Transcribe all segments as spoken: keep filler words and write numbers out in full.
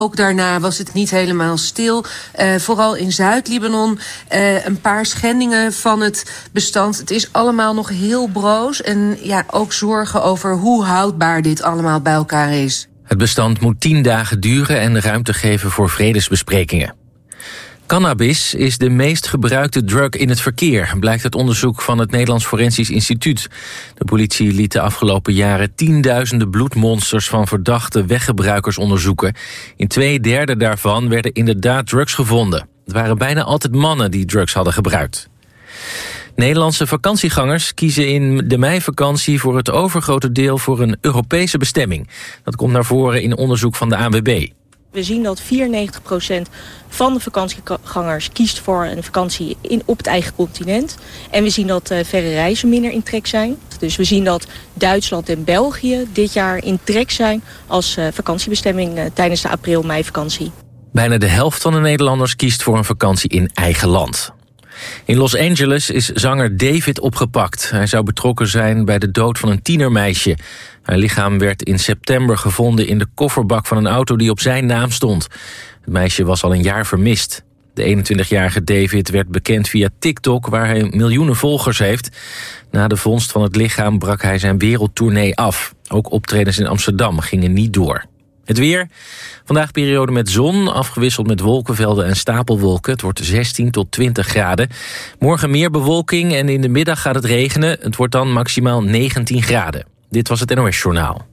Ook daarna was het niet helemaal stil. Uh, vooral in Zuid-Libanon uh, een paar schendingen van het bestand. Het is allemaal nog heel broos. En ja, ook zorgen over hoe houdbaar dit allemaal bij elkaar is. Het bestand moet tien dagen duren en ruimte geven voor vredesbesprekingen. Cannabis is de meest gebruikte drug in het verkeer, blijkt uit onderzoek van het Nederlands Forensisch Instituut. De politie liet de afgelopen jaren tienduizenden bloedmonsters van verdachte weggebruikers onderzoeken. In twee derde daarvan werden inderdaad drugs gevonden. Het waren bijna altijd mannen die drugs hadden gebruikt. Nederlandse vakantiegangers kiezen in de meivakantie voor het overgrote deel voor een Europese bestemming. Dat komt naar voren in onderzoek van de A N W B. We zien dat vierennegentig procent van de vakantiegangers kiest voor een vakantie in, op het eigen continent. En we zien dat uh, verre reizen minder in trek zijn. Dus we zien dat Duitsland en België dit jaar in trek zijn als uh, vakantiebestemming uh, tijdens de april-mei-vakantie. Bijna de helft van de Nederlanders kiest voor een vakantie in eigen land. In Los Angeles is zanger David opgepakt. Hij zou betrokken zijn bij de dood van een tienermeisje. Haar lichaam werd in september gevonden in de kofferbak van een auto die op zijn naam stond. Het meisje was al een jaar vermist. De eenentwintigjarige David werd bekend via TikTok, waar hij miljoenen volgers heeft. Na de vondst van het lichaam brak hij zijn wereldtournee af. Ook optredens in Amsterdam gingen niet door. Het weer. Vandaag periode met zon, afgewisseld met wolkenvelden en stapelwolken. Het wordt zestien tot twintig graden. Morgen meer bewolking en in de middag gaat het regenen. Het wordt dan maximaal negentien graden. Dit was het N O S-journaal.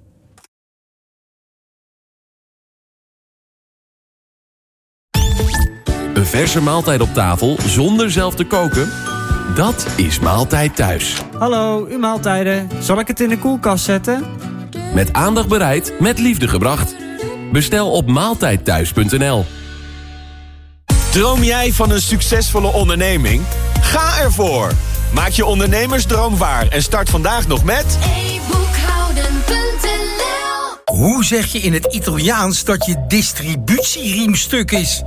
Een verse maaltijd op tafel zonder zelf te koken? Dat is Maaltijd Thuis. Hallo, uw maaltijden. Zal ik het in de koelkast zetten? Met aandacht bereid, met liefde gebracht. Bestel op maaltijdthuis punt n l. Droom jij van een succesvolle onderneming? Ga ervoor! Maak je ondernemersdroom waar en start vandaag nog met e boekhouden punt n l. Hoe zeg je in het Italiaans dat je distributieriemstuk is?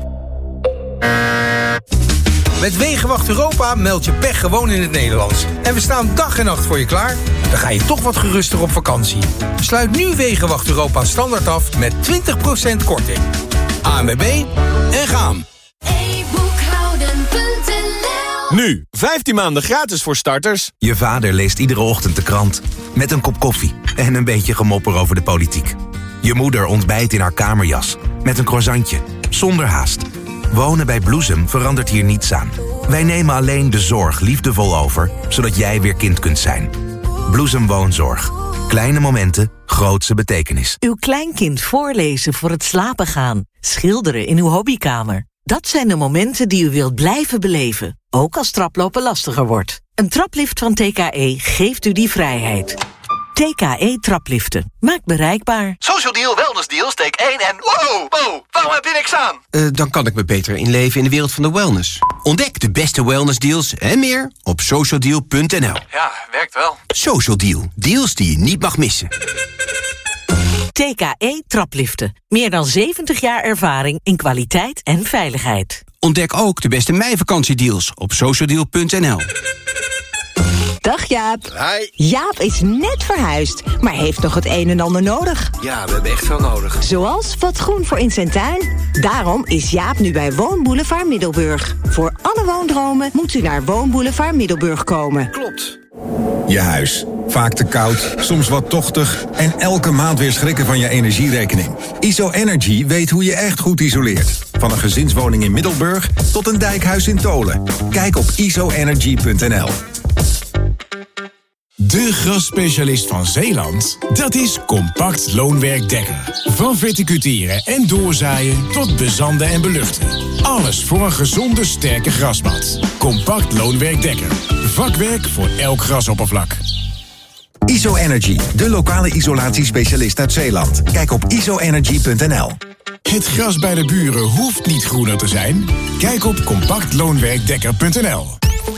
Met Wegenwacht Europa meld je pech gewoon in het Nederlands. En we staan dag en nacht voor je klaar. Dan ga je toch wat geruster op vakantie. Sluit nu Wegenwacht Europa standaard af met twintig procent korting. A N W B en gaan. e boekhouden punt n l. Nu, vijftien maanden gratis voor starters. Je vader leest iedere ochtend de krant. Met een kop koffie en een beetje gemopper over de politiek. Je moeder ontbijt in haar kamerjas. Met een croissantje, zonder haast. Wonen bij Bloesem verandert hier niets aan. Wij nemen alleen de zorg liefdevol over, zodat jij weer kind kunt zijn. Bloesem Woonzorg. Kleine momenten, grootse betekenis. Uw kleinkind voorlezen voor het slapen gaan. Schilderen in uw hobbykamer. Dat zijn de momenten die u wilt blijven beleven. Ook als traplopen lastiger wordt. Een traplift van T K E geeft u die vrijheid. T K E trapliften. Maakt bereikbaar. Social Deal, Wellness Deal, steek één en... Wow, wow, waarom heb je niks aan? Uh, dan kan ik me beter inleven in de wereld van de wellness. Ontdek de beste wellness deals en meer op social deal punt n l. Ja, werkt wel. Social Deal, deals die je niet mag missen. T K E trapliften. Meer dan zeventig jaar ervaring in kwaliteit en veiligheid. Ontdek ook de beste meivakantiedeals op social deal punt n l. Dag Jaap. Hi. Jaap is net verhuisd, maar heeft nog het een en ander nodig. Ja, we hebben echt veel nodig. Zoals wat groen voor in zijn tuin. Daarom is Jaap nu bij Woonboulevard Middelburg. Voor alle woondromen moet u naar Woonboulevard Middelburg komen. Klopt. Je huis. Vaak te koud, soms wat tochtig en elke maand weer schrikken van je energierekening. I S O Energy weet hoe je echt goed isoleert. Van een gezinswoning in Middelburg tot een dijkhuis in Tolen. Kijk op I S O energy punt n l. De grasspecialist van Zeeland, dat is Compact Loonwerk Dekker. Van verticuteren en doorzaaien tot bezanden en beluchten. Alles voor een gezonde, sterke grasmat. Compact Loonwerk Dekker. Vakwerk voor elk grasoppervlak. I S O Energy, de lokale isolatiespecialist uit Zeeland. Kijk op I S O energy punt n l. Het gras bij de buren hoeft niet groener te zijn. Kijk op compact loonwerkdekker punt n l.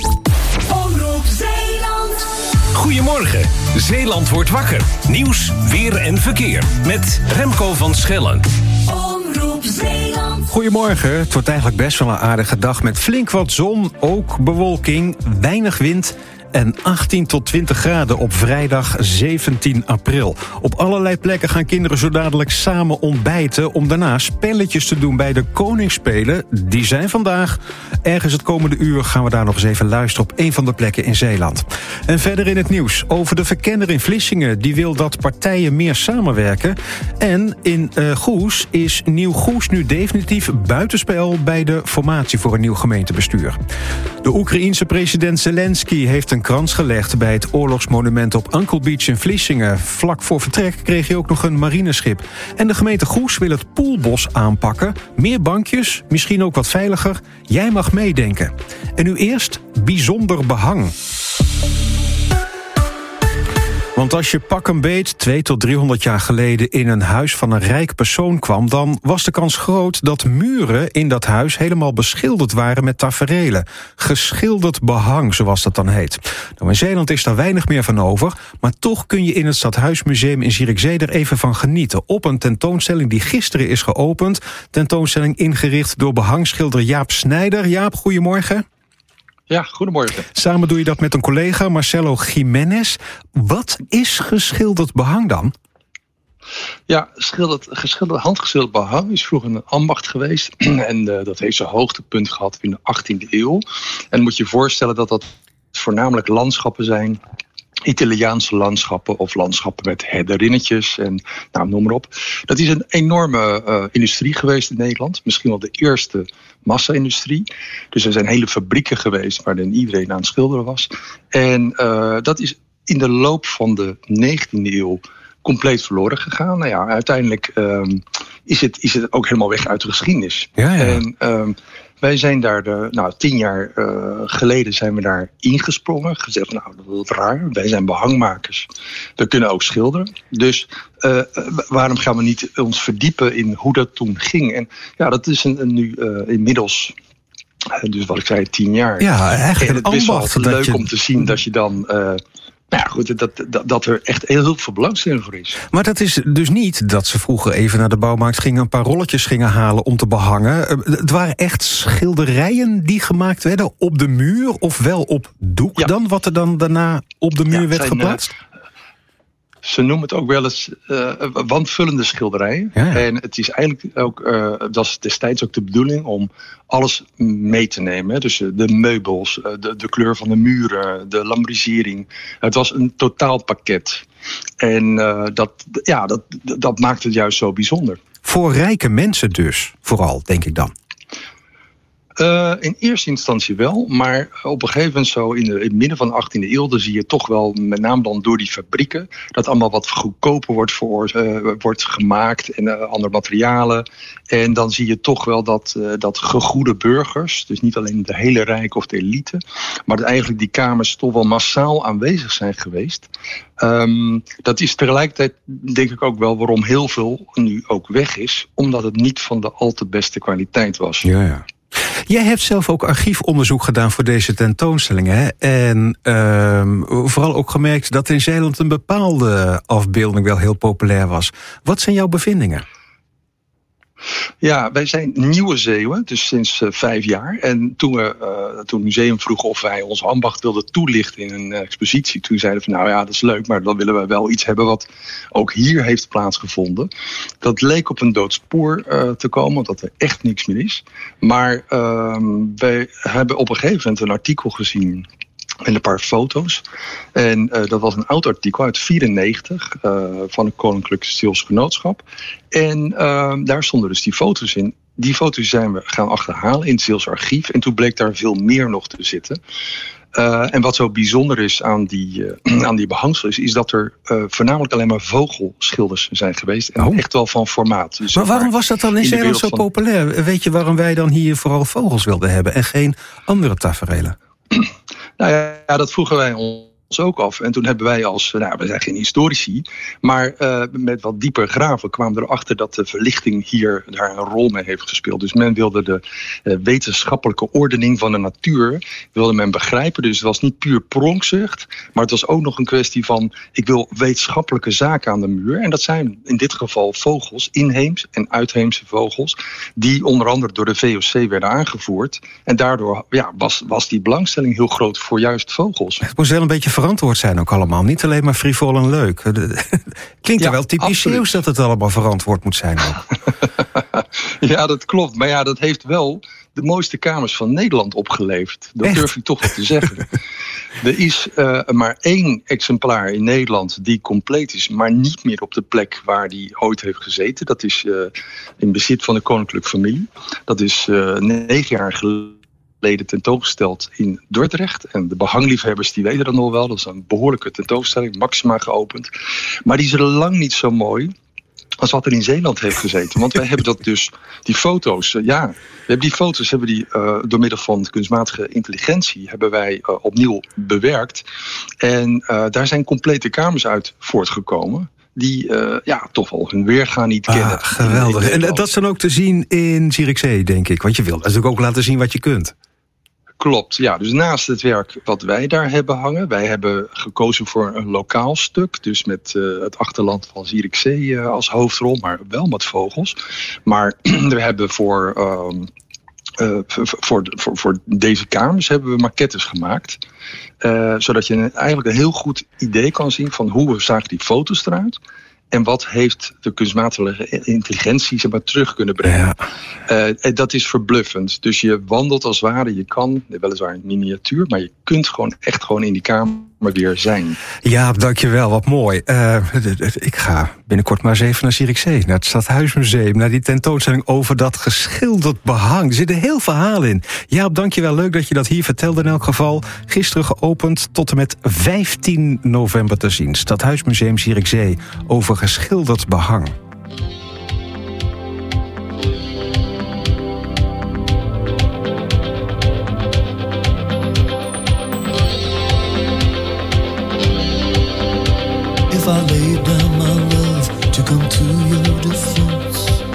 Goedemorgen, Zeeland wordt wakker. Nieuws, weer en verkeer. Met Remco van Schellen. Omroep Zeeland. Goedemorgen, het wordt eigenlijk best wel een aardige dag met flink wat zon, ook bewolking, weinig wind en achttien tot twintig graden op vrijdag zeventien april. Op allerlei plekken gaan kinderen zo dadelijk samen ontbijten om daarna spelletjes te doen bij de Koningsspelen. Die zijn vandaag. Ergens het komende uur gaan we daar nog eens even luisteren op een van de plekken in Zeeland. En verder in het nieuws over de verkenner in Vlissingen. Die wil dat partijen meer samenwerken. En in uh, Goes is Nieuw-Goes nu definitief buitenspel bij de formatie voor een nieuw gemeentebestuur. De Oekraïense president Zelensky heeft een krans gelegd bij het oorlogsmonument op Uncle Beach in Vlissingen. Vlak voor vertrek kreeg hij ook nog een marineschip. En de gemeente Goes wil het Poelbos aanpakken. Meer bankjes, misschien ook wat veiliger. Jij mag meedenken. En nu eerst bijzonder behang. Want als je pak een beet twee tot driehonderd jaar geleden in een huis van een rijk persoon kwam, dan was de kans groot dat muren in dat huis helemaal beschilderd waren met taferelen. Geschilderd behang, zoals dat dan heet. Nou, in Zeeland is daar weinig meer van over, maar toch kun je in het Stadhuismuseum in Zierikzee er even van genieten. Op een tentoonstelling die gisteren is geopend. Tentoonstelling ingericht door behangschilder Jaap Snijder. Jaap, goedemorgen. Ja, goedemorgen. Samen doe je dat met een collega, Marcelo Jiménez. Wat is geschilderd behang dan? Ja, schilderd, geschilderd, handgeschilderd behang is vroeger een ambacht geweest. En uh, dat heeft zijn hoogtepunt gehad in de achttiende eeuw. En dan moet je je voorstellen dat dat voornamelijk landschappen zijn. Italiaanse landschappen of landschappen met herderinnetjes en nou, noem maar op. Dat is een enorme uh, industrie geweest in Nederland. Misschien wel de eerste massa-industrie. Dus er zijn hele fabrieken geweest waarin iedereen aan het schilderen was. En uh, dat is in de loop van de negentiende eeuw compleet verloren gegaan. Nou ja, uiteindelijk um, is, het, is het ook helemaal weg uit de geschiedenis. Ja, ja. En um, wij zijn daar, de, nou tien jaar uh, geleden zijn we daar ingesprongen. Gezegd, nou dat is wat raar, wij zijn behangmakers. We kunnen ook schilderen. Dus uh, waarom gaan we niet ons verdiepen in hoe dat toen ging? En ja, dat is een, een nu uh, inmiddels, uh, dus wat ik zei, tien jaar. Ja, eigenlijk en het is wel leuk je... om te zien dat je dan... Uh, Nou ja, goed, dat, dat, dat er echt heel veel belangstelling voor is. Maar dat is dus niet dat ze vroeger even naar de bouwmarkt gingen, een paar rolletjes gingen halen om te behangen. Het waren echt schilderijen die gemaakt werden op de muur, of wel op doek ja. dan, wat er dan daarna op de muur ja, werd zijn, geplaatst? Uh, Ze noemen het ook wel eens uh, wandvullende schilderijen. Ja, ja. En het is eigenlijk ook, uh, dat is destijds ook de bedoeling om alles mee te nemen. Dus uh, de meubels, uh, de, de kleur van de muren, de lambrisering. Het was een totaalpakket. En uh, dat, ja, dat, dat maakt het juist zo bijzonder. Voor rijke mensen dus, vooral, denk ik dan. Uh, in eerste instantie wel, maar op een gegeven moment zo in, de, in het midden van de achttiende eeuw... dan zie je toch wel, met name dan door die fabrieken... dat allemaal wat goedkoper wordt, voor, uh, wordt gemaakt en uh, andere materialen. En dan zie je toch wel dat, uh, dat gegoede burgers... dus niet alleen de hele rijk of de elite... maar dat eigenlijk die kamers toch wel massaal aanwezig zijn geweest. Um, dat is tegelijkertijd denk ik ook wel waarom heel veel nu ook weg is... omdat het niet van de al te beste kwaliteit was. Ja, ja. Jij hebt zelf ook archiefonderzoek gedaan voor deze tentoonstellingen. Hè? En uh, vooral ook gemerkt dat in Zeeland een bepaalde afbeelding wel heel populair was. Wat zijn jouw bevindingen? Ja, wij zijn nieuwe Zeeuwen, dus sinds uh, vijf jaar. En toen, we, uh, toen het museum vroeg of wij ons ambacht wilden toelichten in een uh, expositie... toen zeiden we van nou ja, dat is leuk, maar dan willen we wel iets hebben... wat ook hier heeft plaatsgevonden. Dat leek op een dood spoor uh, te komen, omdat er echt niks meer is. Maar uh, wij hebben op een gegeven moment een artikel gezien... en een paar foto's. En uh, dat was een oud artikel uit vierennegentig uh, van het Koninklijk Zeeuws Genootschap. En uh, daar stonden dus die foto's in. Die foto's zijn we gaan achterhalen in het Zeeuws Archief. En toen bleek daar veel meer nog te zitten. Uh, en wat zo bijzonder is aan die, uh, aan die behangsel is, is dat er uh, voornamelijk alleen maar vogelschilders zijn geweest. En oh. echt wel van formaat. Dus maar waarom was dat dan in, in Zeeland zo van... populair? Weet je waarom wij dan hier vooral vogels wilden hebben en geen andere taferelen? Nou ja, dat vroegen wij ook af. En toen hebben wij als, nou, we zijn geen historici, maar uh, met wat dieper graven kwamen we erachter dat de verlichting hier daar een rol mee heeft gespeeld. Dus men wilde de uh, wetenschappelijke ordening van de natuur, wilde men begrijpen. Dus het was niet puur pronkzucht, maar het was ook nog een kwestie van, ik wil wetenschappelijke zaken aan de muur. En dat zijn in dit geval vogels, inheems en uitheemse vogels, die onder andere door de V O C werden aangevoerd. En daardoor ja, was, was die belangstelling heel groot voor juist vogels. Het moest wel een beetje verantwoord zijn ook allemaal. Niet alleen maar frivol en leuk. Klinkt ja, er wel typisch Zeeuws dat het allemaal verantwoord moet zijn ook. Ja, dat klopt. Maar ja, dat heeft wel de mooiste kamers van Nederland opgeleverd. Dat Echt? Durf ik toch wel te zeggen. Er is uh, maar één exemplaar in Nederland die compleet is, maar niet meer op de plek waar die ooit heeft gezeten. Dat is uh, in bezit van de koninklijke familie. Dat is uh, negen jaar geleden tentoongesteld in Dordrecht. En de behangliefhebbers die weten dat nog wel. Dat is een behoorlijke tentoonstelling, Maxima geopend. Maar die is er lang niet zo mooi als wat er in Zeeland heeft gezeten. Want wij hebben dat dus, die foto's, uh, ja, we hebben die foto's hebben die uh, door middel van kunstmatige intelligentie hebben wij uh, opnieuw bewerkt. En uh, daar zijn complete kamers uit voortgekomen die uh, ja, toch wel hun weergaan niet ah, kennen. Geweldig. En dat is dan ook te zien in Zierikzee, denk ik. Want je wilt natuurlijk ook laten zien wat je kunt. Klopt, ja. Dus naast het werk wat wij daar hebben hangen, wij hebben gekozen voor een lokaal stuk, dus met uh, het achterland van Zierikzee uh, als hoofdrol, maar wel met vogels. Maar we hebben voor, uh, uh, voor, voor, voor deze kamers hebben we maquettes gemaakt. Uh, zodat je eigenlijk een heel goed idee kan zien van hoe zagen die foto's eruit. En wat heeft de kunstmatige intelligentie zeg maar, terug kunnen brengen. Ja. Uh, en dat is verbluffend. Dus je wandelt als het ware, je kan, weliswaar in miniatuur, maar je kunt gewoon echt gewoon in die kamer weer zijn. Ja, dankjewel, wat mooi. Uh, ik ga binnenkort maar eens even naar Zierikzee, naar het Stadhuismuseum, naar die tentoonstelling over dat geschilderd behang. Er zit een heel verhaal in. Jaap, dankjewel, leuk dat je dat hier vertelde in elk geval. Gisteren geopend, tot en met vijftien november te zien. Stadhuismuseum Zierikzee over geschilderd behang. If I laid down my love to come to your defense,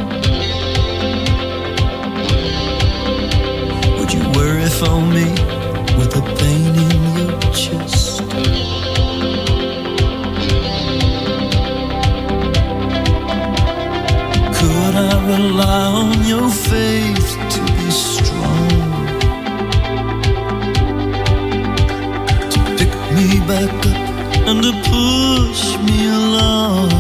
would you worry for me with the pain in your chest? Could I rely on your faith to be strong, to pick me back up and to push me along?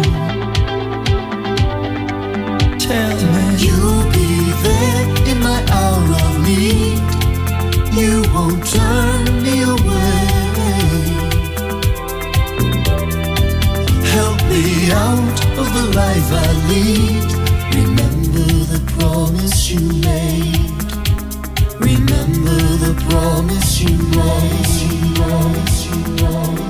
Tell me you'll be there in my hour of need. You won't turn me away. Help me out of the life I lead. Remember the promise you made. Remember the promise you made. You promise you promise.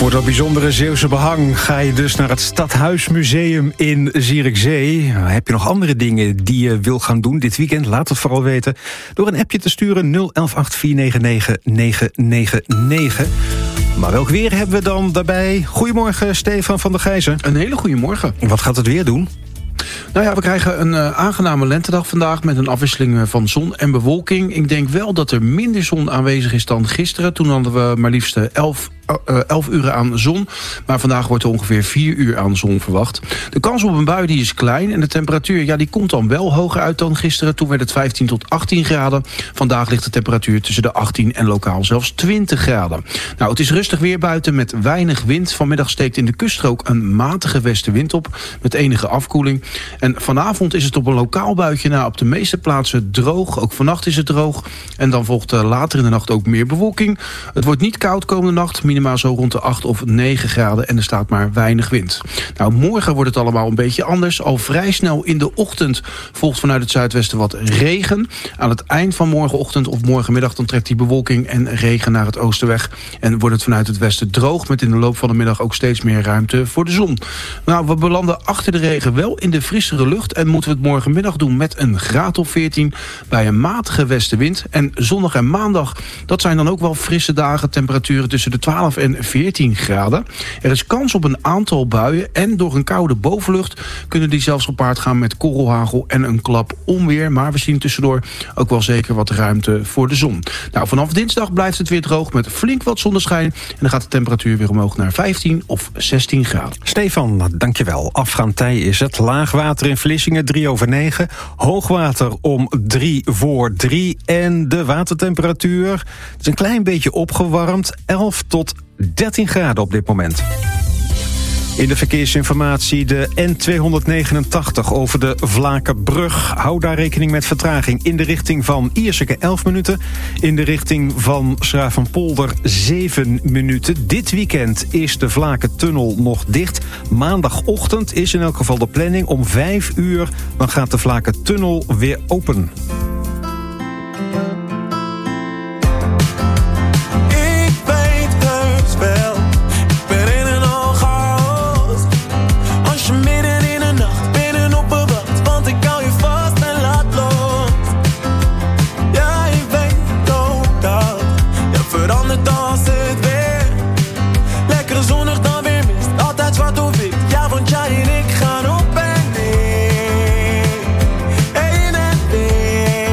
Voor dat bijzondere Zeeuwse behang ga je dus naar het Stadhuismuseum in Zierikzee. Heb je nog andere dingen die je wil gaan doen dit weekend? Laat het vooral weten door een appje te sturen nul elf acht vier negen negen negen negen negen. Maar welk weer hebben we dan daarbij? Goedemorgen, Stefan van der Gijzen. Een hele goede morgen. Wat gaat het weer doen? Nou ja, we krijgen een uh, aangename lentedag vandaag met een afwisseling van zon en bewolking. Ik denk wel dat er minder zon aanwezig is dan gisteren. Toen hadden we maar liefst elf, uh, elf uren aan zon. Maar vandaag wordt er ongeveer vier uur aan zon verwacht. De kans op een bui die is klein en de temperatuur ja, die komt dan wel hoger uit dan gisteren. Toen werd het vijftien tot achttien graden. Vandaag ligt de temperatuur tussen de achttien en lokaal zelfs twintig graden. Nou, het is rustig weer buiten met weinig wind. Vanmiddag steekt in de kuststrook een matige westenwind op met enige afkoeling. En vanavond is het op een lokaal buitje na op de meeste plaatsen droog. Ook vannacht is het droog. En dan volgt later in de nacht ook meer bewolking. Het wordt niet koud komende nacht. Minimaal zo rond de acht of negen graden. En er staat maar weinig wind. Nou, morgen wordt het allemaal een beetje anders. Al vrij snel in de ochtend volgt vanuit het zuidwesten wat regen. Aan het eind van morgenochtend of morgenmiddag dan trekt die bewolking en regen naar het oosten weg. En wordt het vanuit het westen droog. Met in de loop van de middag ook steeds meer ruimte voor de zon. Nou, we belanden achter de regen wel in de frissere lucht en moeten we het morgenmiddag doen met een graad of veertien bij een matige westenwind. En zondag en maandag, dat zijn dan ook wel frisse dagen, temperaturen tussen de twaalf en veertien graden. Er is kans op een aantal buien en door een koude bovenlucht kunnen die zelfs gepaard gaan met korrelhagel en een klap onweer. Maar we zien tussendoor ook wel zeker wat ruimte voor de zon. Nou, vanaf dinsdag blijft het weer droog met flink wat zonneschijn en dan gaat de temperatuur weer omhoog naar vijftien of zestien graden. Stefan, dankjewel. Afgaantij is het. Laagwater in Vlissingen, drie over negen. Hoogwater om drie voor drie. En de watertemperatuur is een klein beetje opgewarmd. elf tot dertien graden op dit moment. In de verkeersinformatie de N tweehonderdnegenentachtig over de Vlakenbrug. Hou daar rekening met vertraging in de richting van Ierseke elf minuten. In de richting van Schravenpolder zeven minuten. Dit weekend is de Vlakentunnel nog dicht. Maandagochtend is in elk geval de planning om vijf uur. Dan gaat de Vlakentunnel weer open. Jij en ik gaan op en neer. Heen en weer.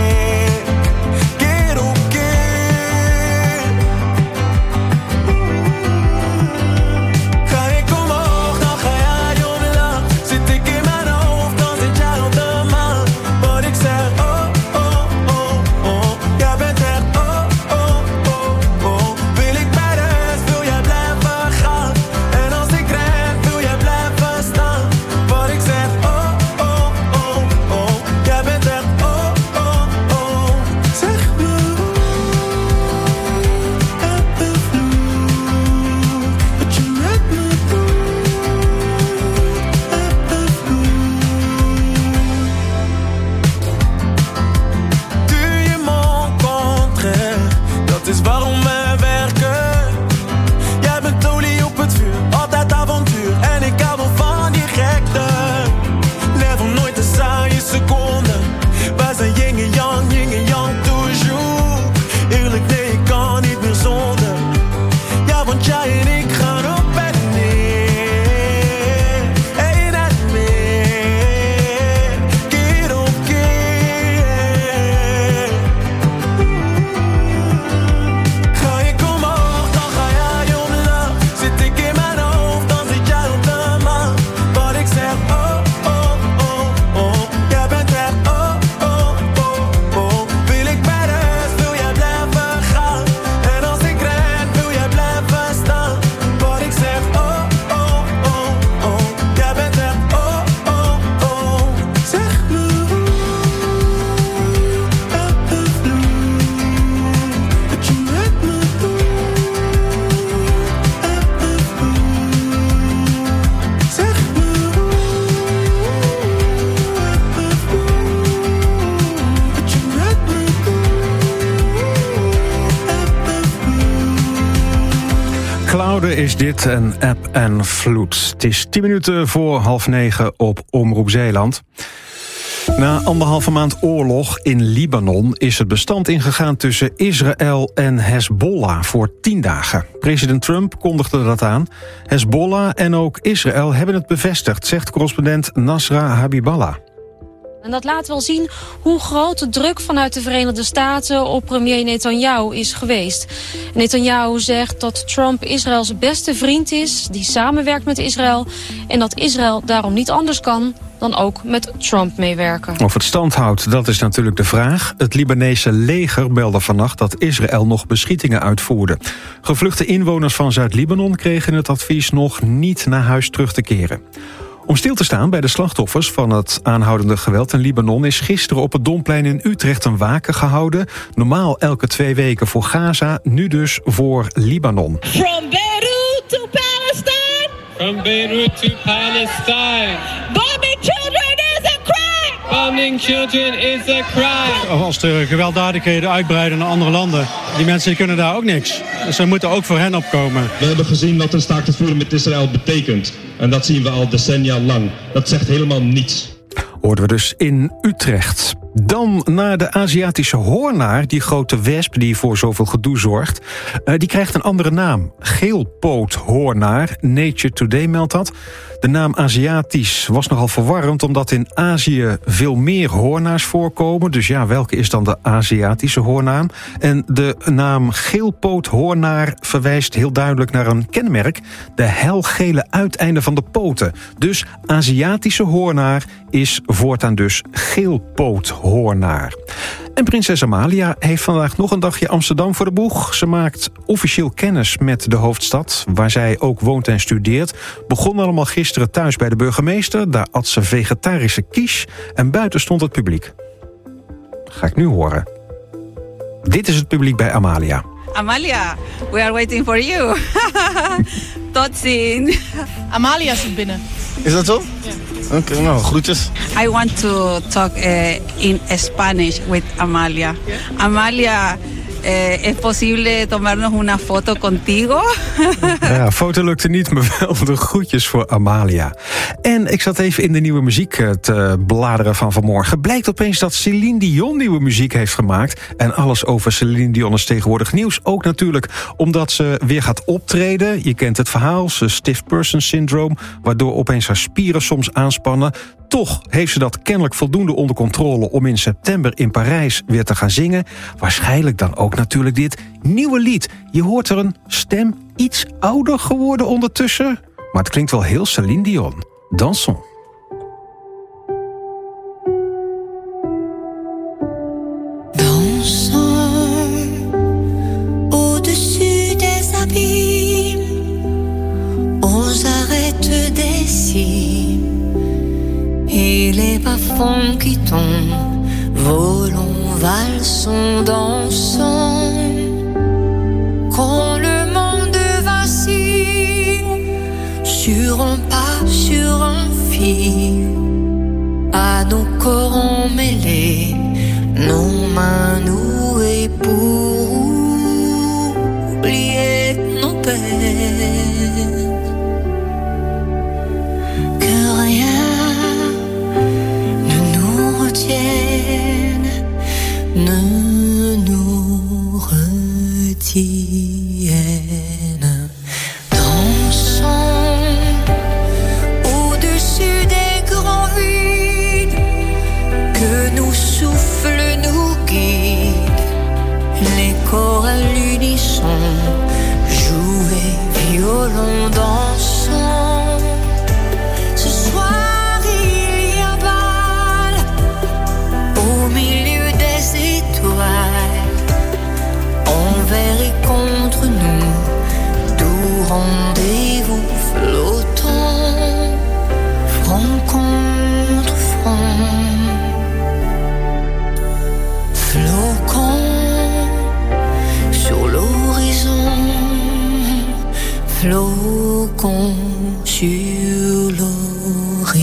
hoorde is dit een Eb en Vloed. Het is tien minuten voor half negen op Omroep Zeeland. Na anderhalve maand oorlog in Libanon is het bestand ingegaan tussen Israël en Hezbollah voor tien dagen. President Trump kondigde dat aan. Hezbollah en ook Israël hebben het bevestigd, zegt correspondent Nasra Habiballah. En dat laat wel zien hoe groot de druk vanuit de Verenigde Staten op premier Netanyahu is geweest. Netanyahu zegt dat Trump Israëls beste vriend is, die samenwerkt met Israël, en dat Israël daarom niet anders kan dan ook met Trump meewerken. Of het stand houdt, dat is natuurlijk de vraag. Het Libanese leger meldde vannacht dat Israël nog beschietingen uitvoerde. Gevluchte inwoners van Zuid-Libanon kregen het advies nog niet naar huis terug te keren. Om stil te staan bij de slachtoffers van het aanhoudende geweld in Libanon is gisteren op het Domplein in Utrecht een waken gehouden. Normaal elke twee weken voor Gaza, nu dus voor Libanon. From Beirut to Palestine. From Beirut to Palestine. Bombing children is a crime. Bombing children is a crime. Als de gewelddadigheden uitbreiden naar andere landen, die mensen die kunnen daar ook niks. Dus we moeten ook voor hen opkomen. We hebben gezien wat een staakt het vuren met Israël betekent. En dat zien we al decennia lang. Dat zegt helemaal niets. Hoorden we dus in Utrecht. Dan naar de Aziatische hoornaar, die grote wesp die voor zoveel gedoe zorgt. Uh, die krijgt een andere naam. Geelpoothoornaar. Nature Today meldt dat. De naam Aziatisch was nogal verwarrend, omdat in Azië veel meer hoornaars voorkomen. Dus ja, welke is dan de Aziatische hoornaar? En de naam geelpoothoornaar verwijst heel duidelijk naar een kenmerk. De helgele uiteinden van de poten. Dus Aziatische hoornaar is voortaan dus geelpoothoornaar. En prinses Amalia heeft vandaag nog een dagje Amsterdam voor de boeg. Ze maakt officieel kennis met de hoofdstad, waar zij ook woont en studeert. Begon allemaal gisteren thuis bij de burgemeester. Daar at ze vegetarische quiche en buiten stond het publiek. Ga ik nu horen. Dit is het publiek bij Amalia. Amalia, we are waiting for you. Tot ziens. Amalia zit binnen. Is dat zo? Ja. Oké, okay, nou, groetjes. I want to talk uh, in Spanish with Amalia. Yeah. Amalia, uh, ¿es posible tomarnos una foto contigo? Ja, foto lukte niet, maar wel de groetjes voor Amalia. En ik zat even in de nieuwe muziek te bladeren van vanmorgen. Blijkt opeens dat Céline Dion nieuwe muziek heeft gemaakt. En alles over Céline Dion is tegenwoordig nieuws. Ook natuurlijk omdat ze weer gaat optreden. Je kent het verhaal, ze stiff person syndroom, waardoor opeens haar spieren soms aanspannen. Toch heeft ze dat kennelijk voldoende onder controle om in september in Parijs weer te gaan zingen. Waarschijnlijk dan ook natuurlijk dit nieuwe lied. Je hoort er een stem iets ouder geworden ondertussen. Maar het klinkt wel heel Céline Dion. Dansons. Dansons au-dessus des abîmes, aux arêtes des cimes, et les bas-fonds qui tombent, volons, valsons, dansons. Quand le monde vacille sur un pas, sur un fil, à nos corps emmêlés, nos mains nouées pour oublier nos peines. Que rien ne nous retienne, ne nous retienne. Dansons au-dessus des grands vides, que nos souffles nous guident, les corps à l'unisson, jouer, violon, dansons. Ce soir il y a bal au milieu des étoiles, envers et contre nous, doux rendez-vous flottants, front contre front, flocons sur l'horizon, flocons sur l'horizon.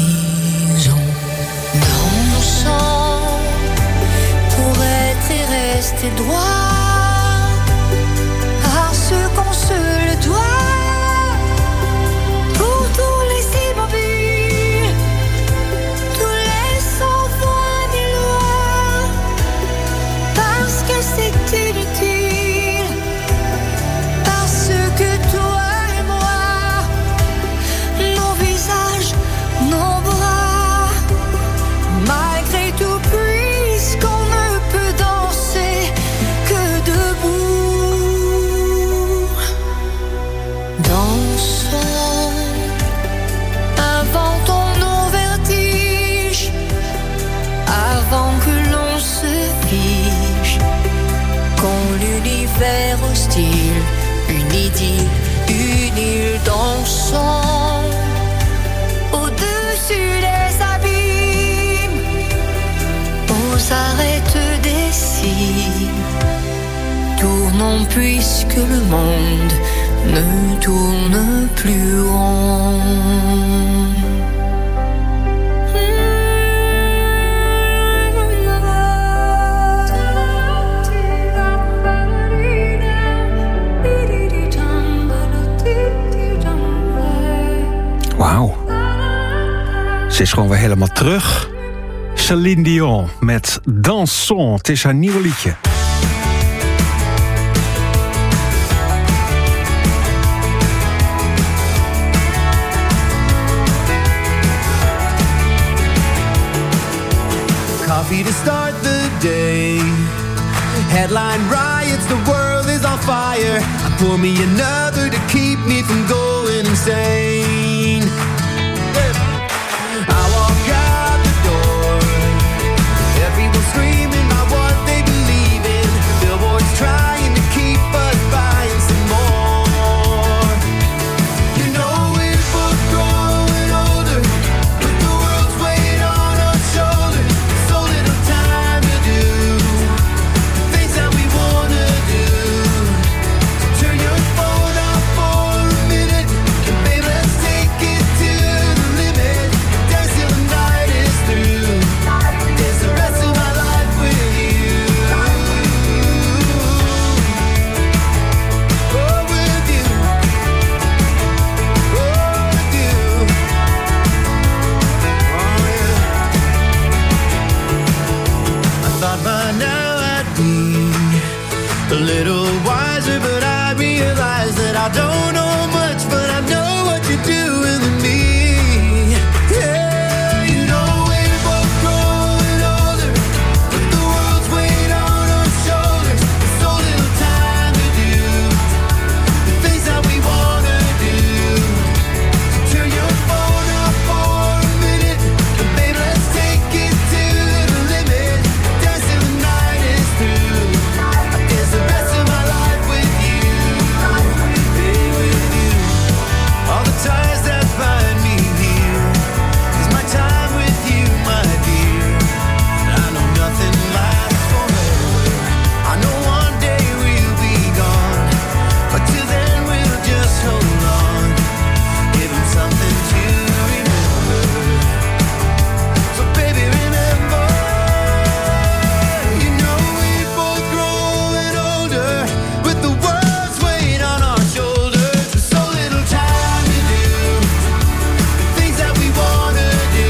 Dansons pour être et rester droit à ce qu'on se le doit. l'hiver hostile, une idylle, une île dansant au-dessus des abîmes, aux arêtes des cimes, tournant puisque le monde ne tourne plus rond. Wauw. Ze is gewoon weer helemaal terug. Céline Dion met Dansons. Het is haar nieuwe liedje. Coffee to start the day. Headline riots, the world is on fire. Pour me another to keep me from going insane. I walk out the door, everyone screaming about what they believe in. Billboards trying to keep us buying some more. You know we're both growing older, but the world's weight on our shoulders. So little time to do things that we wanna do. Turn your phone off for a minute, and babe, let's take it to the limit. Dance till the night is through. Dance the rest of my life with you. Oh, with you. Oh, with you. Oh, yeah. I thought by now I'd be a little wiser, but I realize that I don't know much, but I know what you're doing to me. Yeah, you know we're both growing older, but the world's weight on our shoulders. There's so little time to do the things that we wanna do. So turn your phone off for a minute, and babe, let's take it to the limit. Dance till the night is through. Dance the rest of my life with you. Hey, with you. All the ties that bind me here is my time with you, my dear. I know nothing lasts forever. I know one day we'll be gone, but till then we'll just hold on. Give 'em something to remember. So baby, remember, you know we're both growing older, with the world's weight on our shoulders. There's so little time to do the things that we wanna do.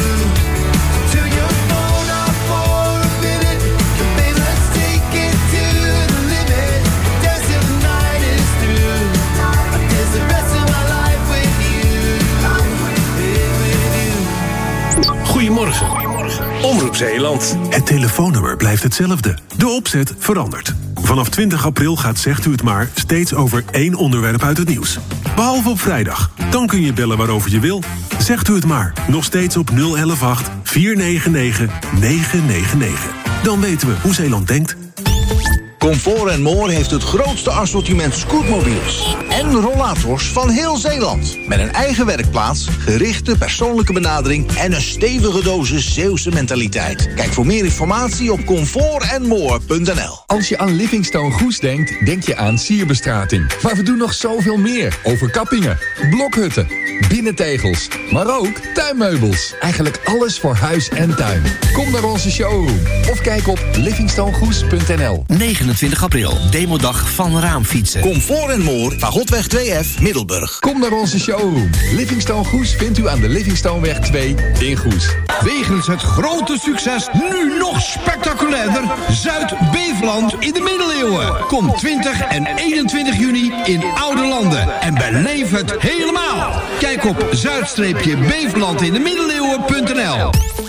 Turn your phone off for a minute, and babe, let's take it to the limit. Dance till the night is through. I dance the rest of my life with you. Hey, with you. Goedemorgen. Omroep Zeeland. Het telefoonnummer blijft hetzelfde. De opzet verandert. Vanaf twintig april gaat Zegt u het maar steeds over één onderwerp uit het nieuws. Behalve op vrijdag. Dan kun je bellen waarover je wil. Zegt u het maar. Nog steeds op nul een een acht vier negen negen negen negen negen. Dan weten we hoe Zeeland denkt. Comfort en More heeft het grootste assortiment scootmobiels en rollators van heel Zeeland. Met een eigen werkplaats, gerichte persoonlijke benadering en een stevige dosis Zeeuwse mentaliteit. Kijk voor meer informatie op comfort en more punt n l. Als je aan Livingstone Goes denkt, denk je aan sierbestrating. Maar we doen nog zoveel meer. Overkappingen, blokhutten, binnentegels, maar ook tuinmeubels. Eigenlijk alles voor huis en tuin. Kom naar onze showroom of kijk op livingstone goes punt n l. negenentwintig april, demodag van Raamfietsen. Comfort en More, Fagotweg twee F, Middelburg. Kom naar onze showroom. Livingstone Goes vindt u aan de Livingstoneweg twee in Goes. Wegens het grote succes nu nog spectaculairder Zuid-Beveland in de middeleeuwen. Kom twintig en eenentwintig juni in Oude Landen en beleef het helemaal. Kijk op zuid-beveland in de middeleeuwen punt n l.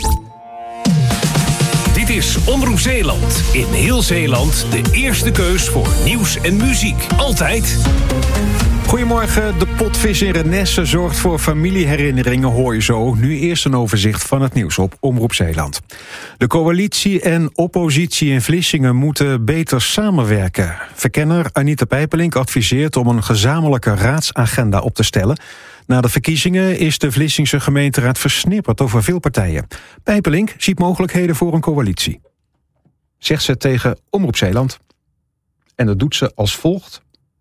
Dit is Omroep Zeeland. In heel Zeeland de eerste keus voor nieuws en muziek. Altijd Goedemorgen, de potvis in Renesse zorgt voor familieherinneringen, hoor je zo. Nu eerst een overzicht van het nieuws op Omroep Zeeland. De coalitie en oppositie in Vlissingen moeten beter samenwerken. Verkenner Anita Pijpelink adviseert om een gezamenlijke raadsagenda op te stellen. Na de verkiezingen is de Vlissingse gemeenteraad versnipperd over veel partijen. Pijpelink ziet mogelijkheden voor een coalitie. Zegt ze tegen Omroep Zeeland. En dat doet ze als volgt.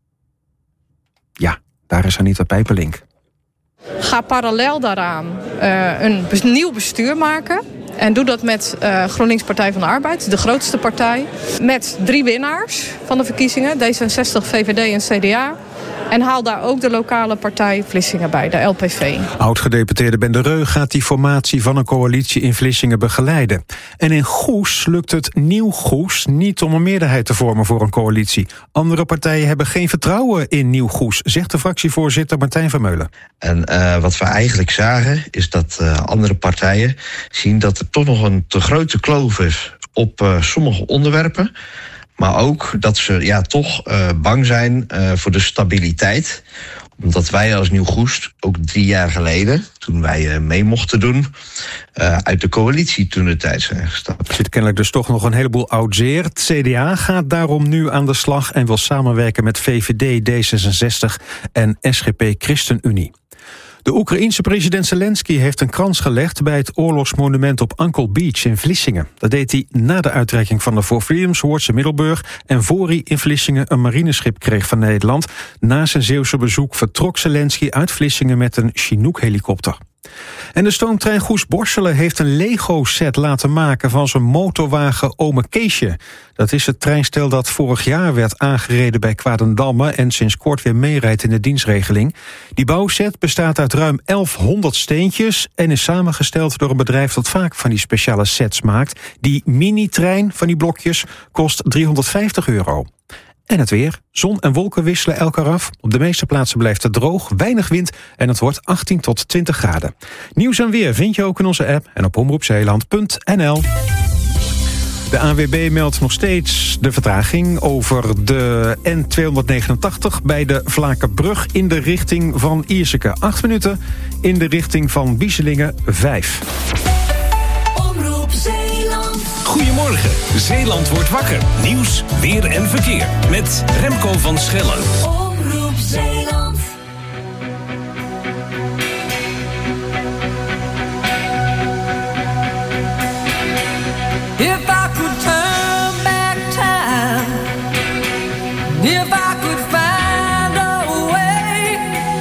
Ja, daar is Anita Pijpelink. Ga parallel daaraan uh, een bes- nieuw bestuur maken. En doe dat met uh, GroenLinks Partij van de Arbeid, de grootste partij. Met drie winnaars van de verkiezingen, D zesenzestig, V V D en C D A. En haal daar ook de lokale partij Vlissingen bij, de L P V. Oud-gedeputeerde Ben de Reu gaat die formatie van een coalitie in Vlissingen begeleiden. En in Goes lukt het Nieuw Goes niet om een meerderheid te vormen voor een coalitie. Andere partijen hebben geen vertrouwen in Nieuw Goes, zegt de fractievoorzitter Martijn Vermeulen. En uh, wat we eigenlijk zagen is dat uh, andere partijen zien dat er toch nog een te grote kloof is op uh, sommige onderwerpen. Maar ook dat ze ja, toch uh, bang zijn uh, voor de stabiliteit. Omdat wij als Nieuw Goes ook drie jaar geleden, toen wij uh, mee mochten doen, uh, uit de coalitie toen de tijd zijn gestapt. Er zit kennelijk dus toch nog een heleboel oud zeer. Het C D A gaat daarom nu aan de slag en wil samenwerken met V V D, D zesenzestig en S G P ChristenUnie. De Oekraïense president Zelensky heeft een krans gelegd bij het oorlogsmonument op Uncle Beach in Vlissingen. Dat deed hij na de uitreiking van de For Freedoms Awards in Middelburg en voor hij in Vlissingen een marineschip kreeg van Nederland. Na zijn Zeeuwse bezoek vertrok Zelensky uit Vlissingen met een Chinook-helikopter. En de stoomtrein Goes Borselen heeft een Lego-set laten maken van zijn motorwagen Ome Keesje. Dat is het treinstel dat vorig jaar werd aangereden bij Kwadendamme en sinds kort weer meerijdt in de dienstregeling. Die bouwset bestaat uit ruim elfhonderd steentjes en is samengesteld door een bedrijf dat vaak van die speciale sets maakt. Die mini-trein van die blokjes kost driehonderdvijftig euro. En het weer. Zon en wolken wisselen elkaar af. Op de meeste plaatsen blijft het droog, weinig wind en het wordt achttien tot twintig graden. Nieuws en weer vind je ook in onze app en op omroepzeeland punt n l. De A N W B meldt nog steeds de vertraging over de N tweehonderdnegenentachtig... bij de Vlakenbrug in de richting van Ierseke. Acht minuten in de richting van Bieselingen vijf. Omroep Zeeland. Goedemorgen, Zeeland wordt wakker. Nieuws, weer en verkeer. Met Remco van Schellen. Omroep Zeeland. If I could turn back time, if I could find a way,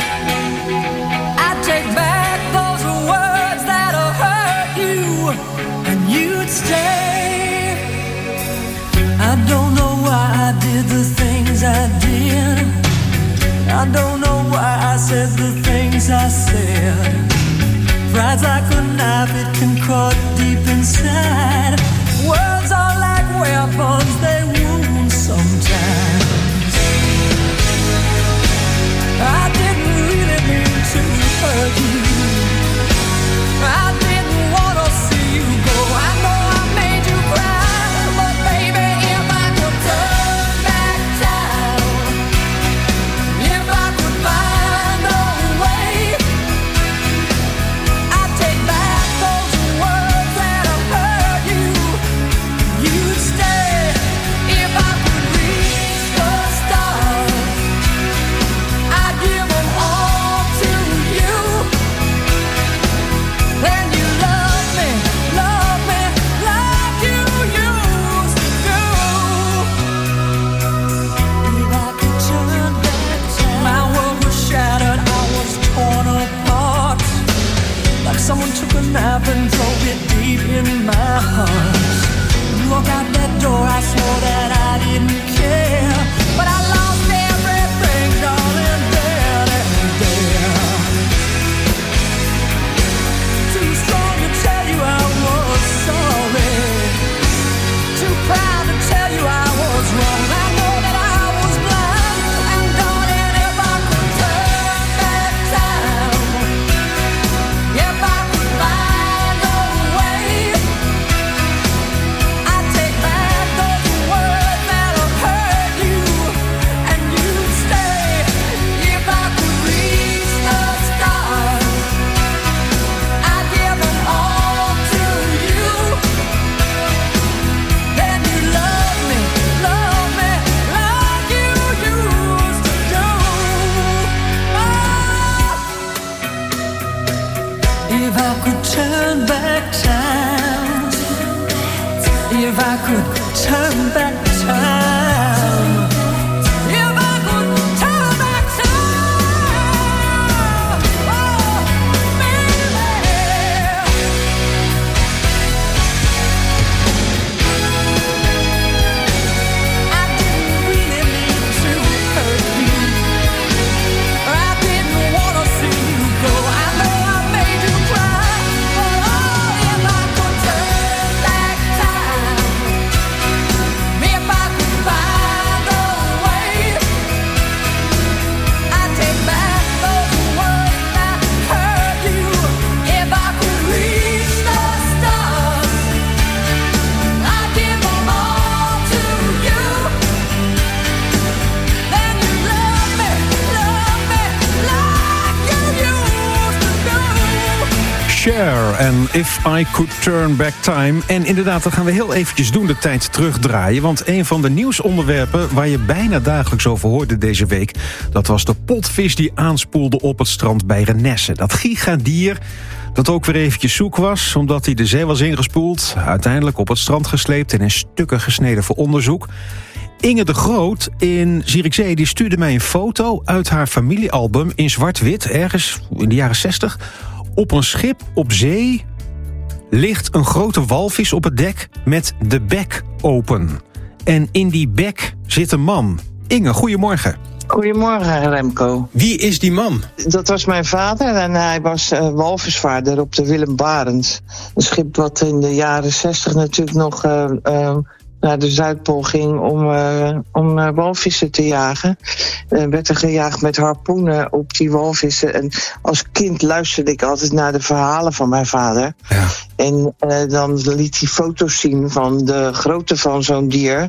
I'd take back those words that hurt you, and you'd stay. I don't know why I did the things I did. I don't know why I said the things I said. Pride's like a knife, it can cut deep inside. Words are like weapons, they wound sometimes. I didn't really mean to hurt you. I didn't want to see you go. I know I made you cry, but baby, if I could turn back time, if I could find a way, I'd take back those words that have hurt you. You'd stay if I could turn back time. If I could turn back time. Oh, baby. I didn't really mean to hurt you. I didn't want to see you go. I know I made you cry. But oh, if I could turn back time. If I could find a way, I'd take back those words that hurt you. If I could reach the stars, I'd give them all to you. Then you love me, love me like you used to do. Cher en If I Could Turn Back Time. En inderdaad, dat gaan we heel eventjes doen, de tijd terugdraaien. Want een van de nieuwsonderwerpen waar je bijna dagelijks over hoorde deze week, dat was de potvis die aanspoelde op het strand bij Renesse. Dat gigadier dat ook weer eventjes zoek was, omdat hij de zee was ingespoeld. Uiteindelijk op het strand gesleept en in stukken gesneden voor onderzoek. Inge de Groot in Zierikzee die stuurde mij een foto uit haar familiealbum in zwart-wit, ergens in de jaren zestig. Op een schip op zee ligt een grote walvis op het dek met de bek open. En in die bek zit een man. Inge, goedemorgen. Goedemorgen, Remco. Wie is die man? Dat was mijn vader en hij was uh, walvisvaarder op de Willem Barents. Een schip wat in de jaren zestig natuurlijk nog uh, uh, naar de Zuidpool ging om, uh, om uh, walvissen te jagen. Uh, werd er gejaagd met harpoenen op die walvissen. En als kind luisterde ik altijd naar de verhalen van mijn vader. Ja. En uh, dan liet hij foto's zien van de grootte van zo'n dier.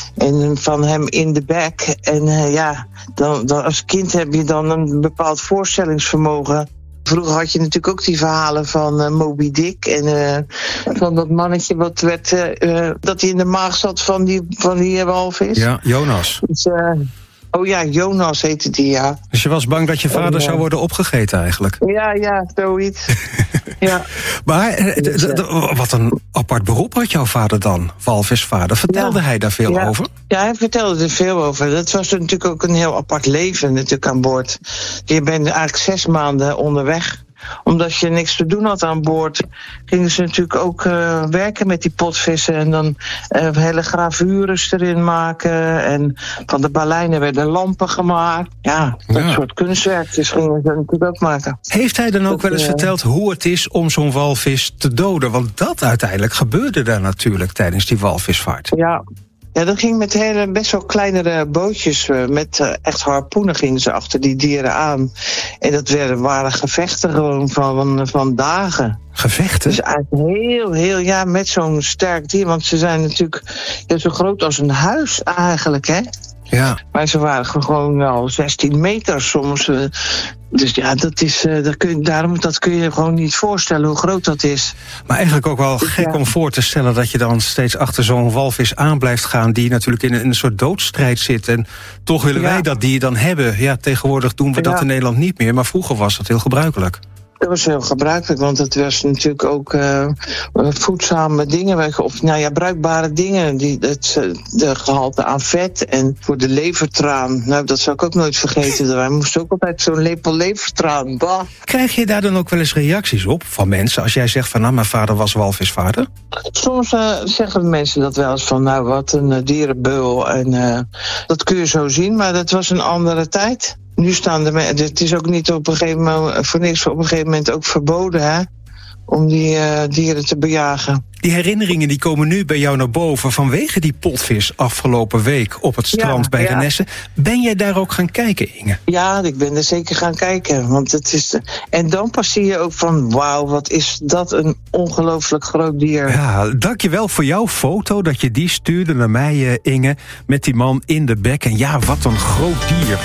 En van hem in de bek. En uh, ja, dan, dan als kind heb je dan een bepaald voorstellingsvermogen. Vroeger had je natuurlijk ook die verhalen van uh, Moby Dick. En uh, van dat mannetje wat werd, uh, dat hij in de maag zat van die, van die walvis. Ja, Jonas. Dus, uh, oh ja, Jonas heette die, ja. Dus je was bang dat je vader En, uh, zou worden opgegeten eigenlijk? Ja, ja, zoiets. Ja. Maar eh, d- d- d- wat een apart beroep had jouw vader dan, walvisvader. Vertelde Ja. hij daar veel Ja. over? Ja, hij vertelde er veel over. Dat was natuurlijk ook een heel apart leven natuurlijk aan boord. Je bent eigenlijk zes maanden onderweg. Omdat je niks te doen had aan boord, gingen ze natuurlijk ook uh, werken met die potvissen. En dan uh, hele gravures erin maken. En van de baleinen werden lampen gemaakt. Ja, dat Ja. soort kunstwerkjes gingen ze natuurlijk ook maken. Heeft hij dan ook Dat, wel eens uh, verteld hoe het is om zo'n walvis te doden? Want dat uiteindelijk gebeurde daar natuurlijk tijdens die walvisvaart. Ja. Ja, dat ging met hele best wel kleinere bootjes. uh, Met uh, echt harpoenen gingen ze achter die dieren aan. En dat werden, waren gevechten gewoon van, van dagen. Gevechten? Dus eigenlijk heel, heel, ja, met zo'n sterk dier. Want ze zijn natuurlijk ja, zo groot als een huis eigenlijk, hè. Ja. Maar ze waren gewoon wel zestien meter soms. uh, Dus ja, dat is, uh, dat kun je, daarom dat kun je gewoon niet voorstellen hoe groot dat is. Maar eigenlijk ook wel gek Ja. om voor te stellen dat je dan steeds achter zo'n walvis aan blijft gaan, die natuurlijk in een, in een soort doodstrijd zit. En toch willen Ja. wij dat dier dan hebben. Ja, tegenwoordig doen we dat Ja. in Nederland niet meer, maar vroeger was dat heel gebruikelijk. Dat was heel gebruikelijk, want het was natuurlijk ook uh, voedzame dingen, of nou ja, bruikbare dingen. Die, het uh, de gehalte aan vet en voor de levertraan. Nou, dat zou ik ook nooit vergeten. Wij moesten ook altijd zo'n lepel levertraan. Bah. Krijg je daar dan ook wel eens reacties op van mensen als jij zegt van nou, mijn vader was walvisvaarder? Soms uh, zeggen mensen dat wel eens van nou, wat een uh, dierenbeul. En uh, dat kun je zo zien, maar dat was een andere tijd. Nu staan de mensen, het is ook niet op een gegeven moment, voor niks op een gegeven moment ook verboden, hè, om die uh, dieren te bejagen. Die herinneringen die komen nu bij jou naar boven vanwege die potvis afgelopen week op het strand Ja, bij ja. Renesse. Ben jij daar ook gaan kijken, Inge? Ja, ik ben er zeker gaan kijken. Want het is, en dan pas zie je ook van, wauw, wat is dat een ongelooflijk groot dier. Ja, dankjewel voor jouw foto dat je die stuurde naar mij, eh, Inge, met die man in de bek. En ja, wat een groot dier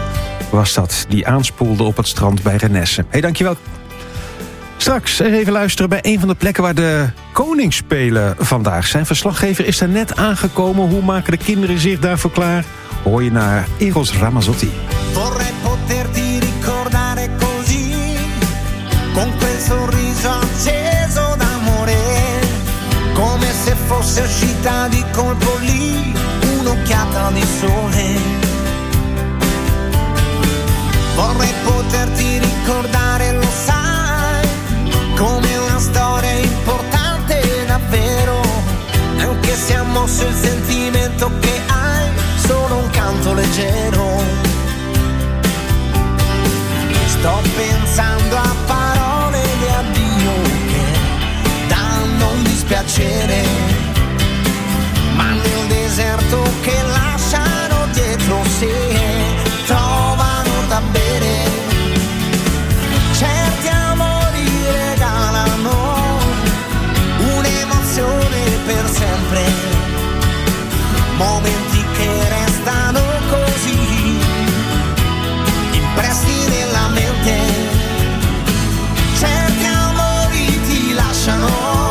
was dat, die aanspoelde op het strand bij Renesse. Hé, hey, dankjewel. Straks even luisteren bij een van de plekken waar de koningsspelen vandaag zijn. Verslaggever is daar net aangekomen. Hoe maken de kinderen zich daarvoor klaar? Hoor je naar Eros Ramazzotti. Vorrei poterti ricordare così, con quel sorriso acceso d'amore, come se fosse uscita di colpo lì un'occhiata di sole. Vorrei poterti ricordare, lo sai, come una storia importante davvero, anche se ha mosso il sentimento che hai, solo un canto leggero. Sto pensando a parole di addio che danno un dispiacere, ma nel deserto che lasciano dietro sé trovano da bere. Certi amori regalano un'emozione per sempre, momenti che restano così impressi nella mente. Certi amori ti lasciano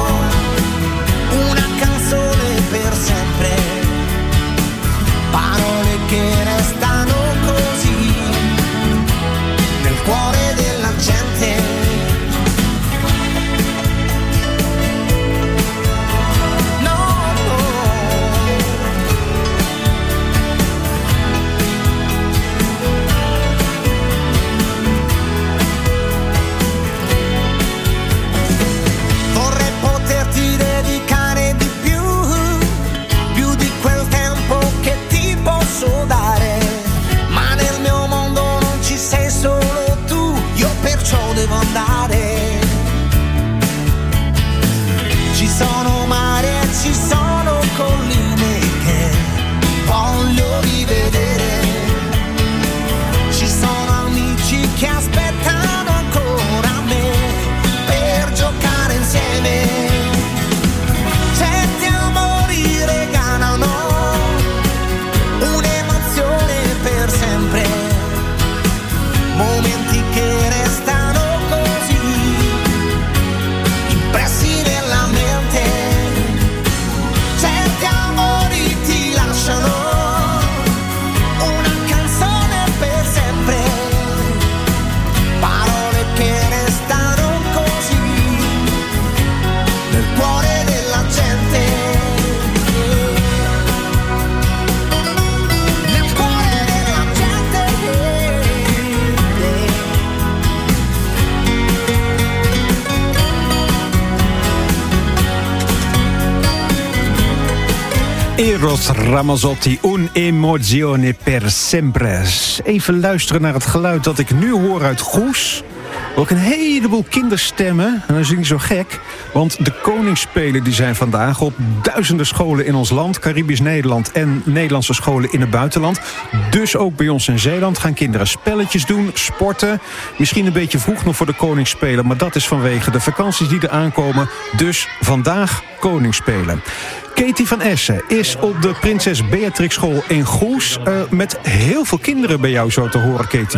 una canzone per sempre, parole che restano così nel cuore della gente. Devo andare. Ci sono mari e ci sono colline che voglio rivedere. Ci sono amici che aspettano ancora me per giocare insieme. Certi amori regalano un'emozione per sempre, momenti che restano impressi nella mente. Certi amori ti lasciano una canzone per sempre, parole che restano così nel cuore della gente. Nel cuore della gente. Eros Ramazzotti, un'emozione per sempre. Even luisteren naar het geluid dat ik nu hoor uit Goes. Ook een heleboel kinderstemmen. En dat is niet zo gek, want de Koningsspelen die zijn vandaag op duizenden scholen in ons land, Caribisch Nederland en Nederlandse scholen in het buitenland. Dus ook bij ons in Zeeland gaan kinderen spelletjes doen, sporten. Misschien een beetje vroeg nog voor de Koningsspelen, maar dat is vanwege de vakanties die er aankomen. Dus vandaag Koningsspelen. Katie van Essen is op de Prinses Beatrix School in Goes. Uh, met heel veel kinderen bij jou zo te horen, Katie.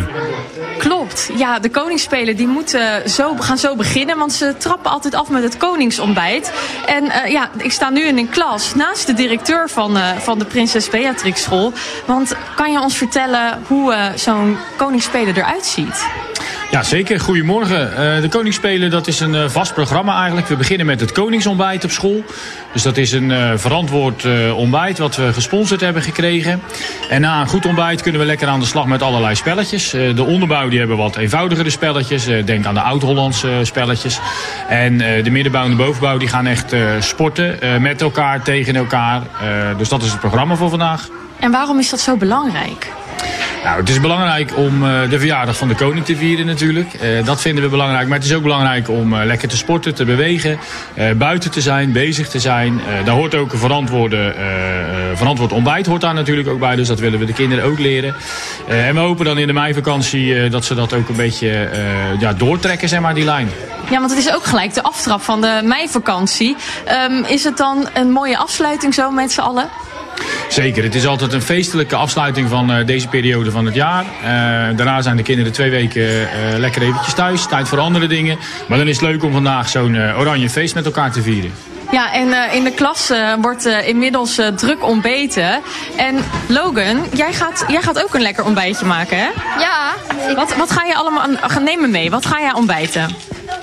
Klopt. Ja, de Koningsspelen die moeten zo, gaan zo beginnen, want ze trappen altijd af met het koningsontbijt. En uh, ja, ik sta nu in een klas naast de directeur van, uh, van de Prinses Beatrix School. Want kan je ons vertellen hoe uh, zo'n Koningsspelen eruit ziet? Ja, zeker. Goedemorgen. Uh, de Koningsspelen, dat is een uh, vast programma eigenlijk. We beginnen met het koningsontbijt op school. Dus dat is een uh, verantwoord uh, ontbijt wat we gesponsord hebben gekregen. En na een goed ontbijt kunnen we lekker aan de slag met allerlei spelletjes. Uh, de onderbouw die hebben wat eenvoudigere spelletjes. Uh, denk aan de oud-Hollandse uh, spelletjes. En uh, de middenbouw en de bovenbouw die gaan echt uh, sporten. Uh, met elkaar, tegen elkaar. Uh, dus dat is het programma voor vandaag. En waarom is dat zo belangrijk? Nou, het is belangrijk om uh, de verjaardag van de koning te vieren natuurlijk. Uh, dat vinden we belangrijk. Maar het is ook belangrijk om uh, lekker te sporten, te bewegen. Uh, buiten te zijn, bezig te zijn. Uh, daar hoort ook een verantwoorde, uh, verantwoord ontbijt hoort daar natuurlijk ook bij. Dus dat willen we de kinderen ook leren. Uh, en we hopen dan in de meivakantie uh, dat ze dat ook een beetje uh, ja, doortrekken, zeg maar, die lijn. Ja, want het is ook gelijk de aftrap van de meivakantie. Um, is het dan een mooie afsluiting zo met z'n allen? Zeker, het is altijd een feestelijke afsluiting van uh, deze periode van het jaar. Uh, daarna zijn de kinderen twee weken uh, lekker eventjes thuis, tijd voor andere dingen. Maar dan is het leuk om vandaag zo'n uh, oranje feest met elkaar te vieren. Ja, en uh, in de klas uh, wordt uh, inmiddels uh, druk ontbeten. En Logan, jij gaat, jij gaat ook een lekker ontbijtje maken, hè? Ja. Ik... Wat, wat ga je allemaal gaan nemen mee? Wat ga jij ontbijten?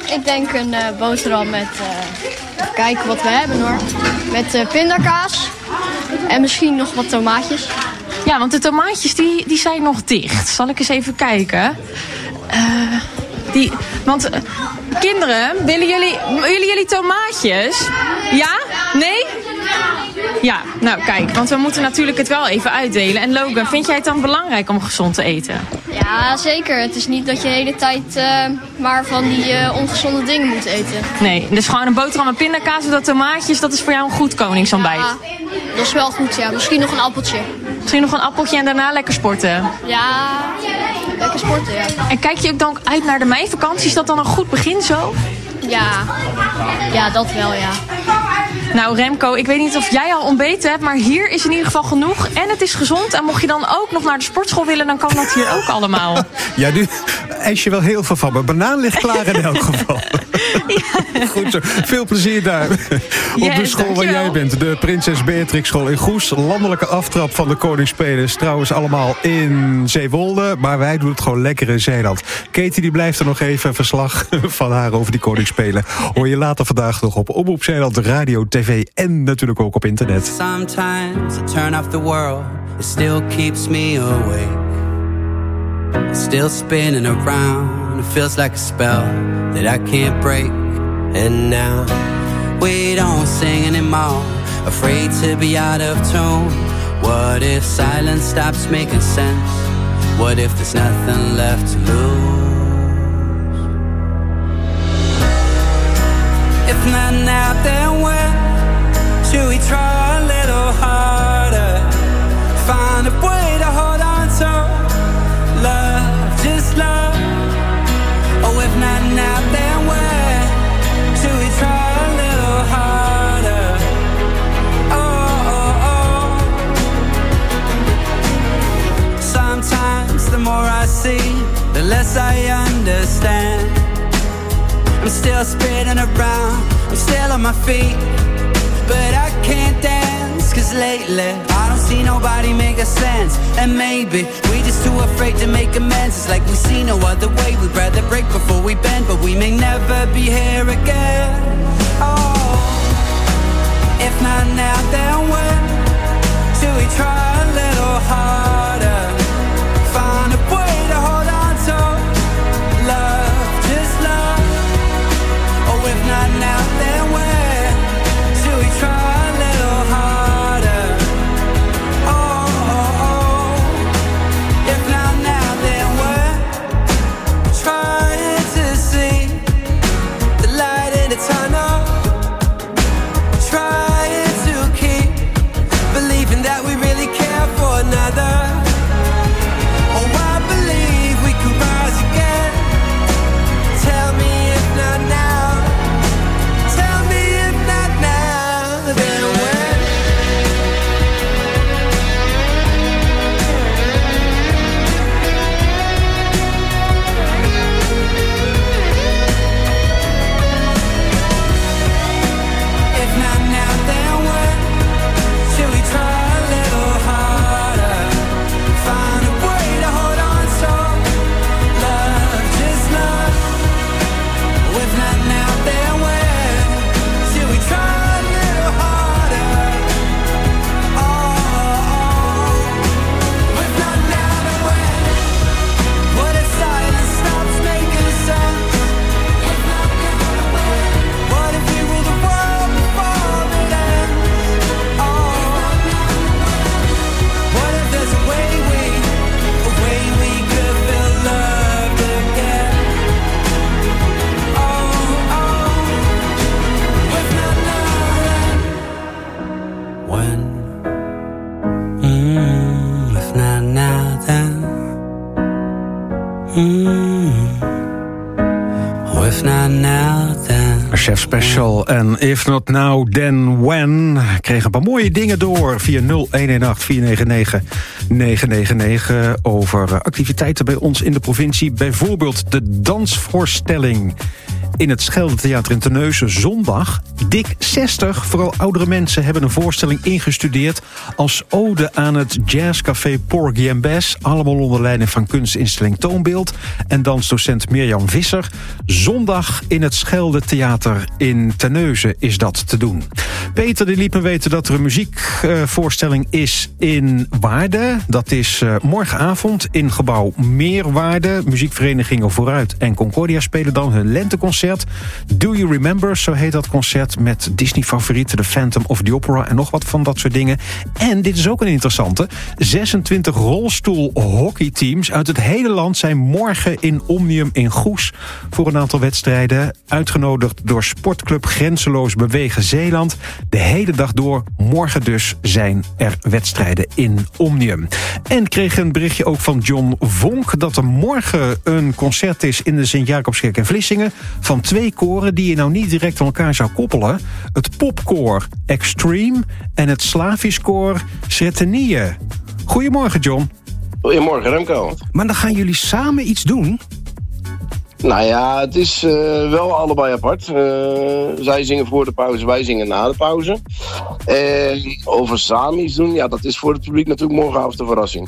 Ik denk een uh, boterham met, uh, even kijken wat we hebben hoor. Met uh, pindakaas en misschien nog wat tomaatjes. Ja, want de tomaatjes die, die zijn nog dicht. Zal ik eens even kijken. Uh, die, want uh, kinderen, willen jullie, willen jullie tomaatjes? Ja? Nee? Ja, nou kijk, want we moeten natuurlijk het wel even uitdelen. En Logan, vind jij het dan belangrijk om gezond te eten? Ja, zeker. Het is niet dat je de hele tijd uh, maar van die uh, ongezonde dingen moet eten. Nee, dus gewoon een boterham met pindakaas en dat tomaatjes, dat is voor jou een goed koningsontbijt. Ja, dat is wel goed, ja. Misschien nog een appeltje. Misschien nog een appeltje en daarna lekker sporten. Ja, lekker sporten, ja. En kijk je ook dan uit naar de meivakantie? Is dat dan een goed begin zo? Ja, ja, dat wel, ja. Nou Remco, ik weet niet of jij al ontbeten hebt, maar hier is in ieder geval genoeg. En het is gezond. En mocht je dan ook nog naar de sportschool willen, dan kan dat hier ook allemaal. Ja, nu eis je wel heel veel van. Maar banaan ligt klaar in elk geval. Ja. Goed zo. Veel plezier daar. Yes, op de school waar jij bent. De Prinses Beatrix School in Goes. Landelijke aftrap van de Koningsspelen. Trouwens allemaal in Zeewolde. Maar wij doen het gewoon lekker in Zeeland. Katie die blijft er nog even verslag van haar over die Koningsspelen. Hoor je later vandaag nog op Omroep Zeeland, radio, tv en natuurlijk ook op internet. Sometimes I turn off the world. It still keeps me awake. It's still spinning around. It feels like a spell that I can't break. And now we don't sing anymore. Afraid to be out of tune. What if silence stops making sense? What if there's nothing left to lose? If not now, then when? Should we try a little harder? Find a way to hold on to love, just love. Oh, if not now, then when? Should we try a little harder? Oh, oh, oh. Sometimes the more I see, the less I understand. I'm still spinning around, I'm still on my feet, but I can't dance, cause lately I don't see nobody make a sense. And maybe we just too afraid to make amends. It's like we see no other way. We'd rather break before we bend, but we may never be here again. Oh, if not now, then when? Should we try a little harder? Find a way to hold on to love, just love. Oh, if not now, then when? Should we try a little harder? Oh, oh, oh. If not now, then when? Trying to see the light in the tunnel. Trying to keep believing that we really care for another. Oh, I believe we can rise again. Tell me if not now. Tell me if not now, then when? If not now, then when? Should we try a little harder? Find a way to hold on to love, just love. If not now, then when? Should we try a little harder? Oh, oh, oh. If not now, then when? What if silence stops making sense? If not now, then when? What if we rule the world before it ends? Oh, what if there's a way we, a way we could feel loved again? Oh, oh, if not now, then when? Mm, if not now, then mm, oh, if not now, then. Chef Special en If Not Now, Then When. Kreeg een paar mooie dingen door via nul een een acht vier negen negen negen negen negen over activiteiten bij ons in de provincie. Bijvoorbeeld de dansvoorstelling in het Scheldetheater in Terneuzen zondag. Dik zestig, vooral oudere mensen, hebben een voorstelling ingestudeerd als ode aan het jazzcafé Porgy and Bess. Allemaal onder leiding van kunstinstelling Toonbeeld en dansdocent Mirjam Visser. Zondag in het Scheldetheater in Terneuzen is dat te doen. Peter die liet me weten dat er een muziekvoorstelling is in Waarden. Dat is uh, morgenavond in gebouw Meerwaarde. Muziekverenigingen Vooruit en Concordia spelen dan hun lenteconcert. Do You Remember, zo heet dat concert, met Disney-favorieten The Phantom of the Opera en nog wat van dat soort dingen. En dit is ook een interessante. zesentwintig rolstoelhockeyteams uit het hele land zijn morgen in Omnium in Goes voor een aantal wedstrijden. Uitgenodigd door Sportclub Grenzeloos Bewegen Zeeland. De hele dag door, morgen dus, zijn er wedstrijden in Omnium. En kreeg een berichtje ook van John Vonk dat er morgen een concert is in de Sint-Jacobskerk in Vlissingen van twee koren die je nou niet direct aan elkaar zou koppelen. Het popkoor Extreme en het Slavisch koor Sretenie. Goedemorgen, John. Goedemorgen, Remco. Maar dan gaan jullie samen iets doen? Nou ja, het is uh, wel allebei apart. Uh, zij zingen voor de pauze, wij zingen na de pauze. En over samen iets doen, ja, dat is voor het publiek natuurlijk morgenavond een verrassing.